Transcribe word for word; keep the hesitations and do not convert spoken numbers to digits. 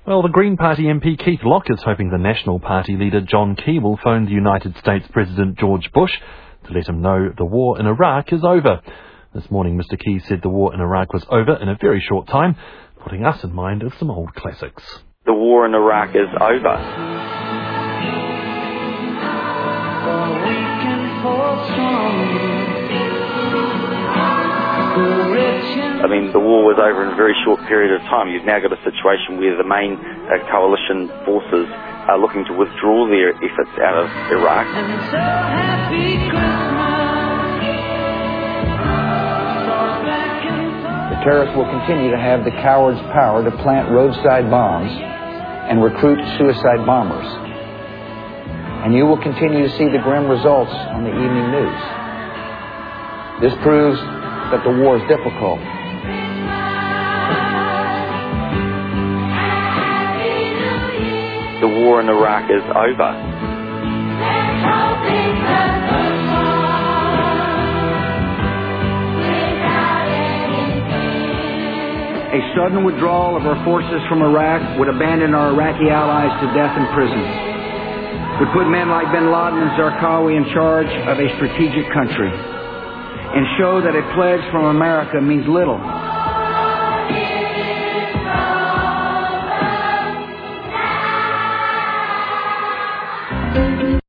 Well, the Green Party M P Keith Locke is hoping the National Party leader John Key will phone the United States President George Bush to let him know the war in Iraq is over. This morning, Mister Key said the war in Iraq was over in a very short time, putting us in mind of some old classics. The war in Iraq is over. I mean, the war was over in a very short period of time. You've now got a situation where the main uh, coalition forces are looking to withdraw their efforts out of Iraq. The terrorists will continue to have the coward's power to plant roadside bombs and recruit suicide bombers. And you will continue to see the grim results on the evening news. This proves that the war is difficult. The war in Iraq is over. A sudden withdrawal of our forces from Iraq would abandon our Iraqi allies to death in prison. Would put men like bin Laden and Zarqawi in charge of a strategic country, and show that a pledge from America means little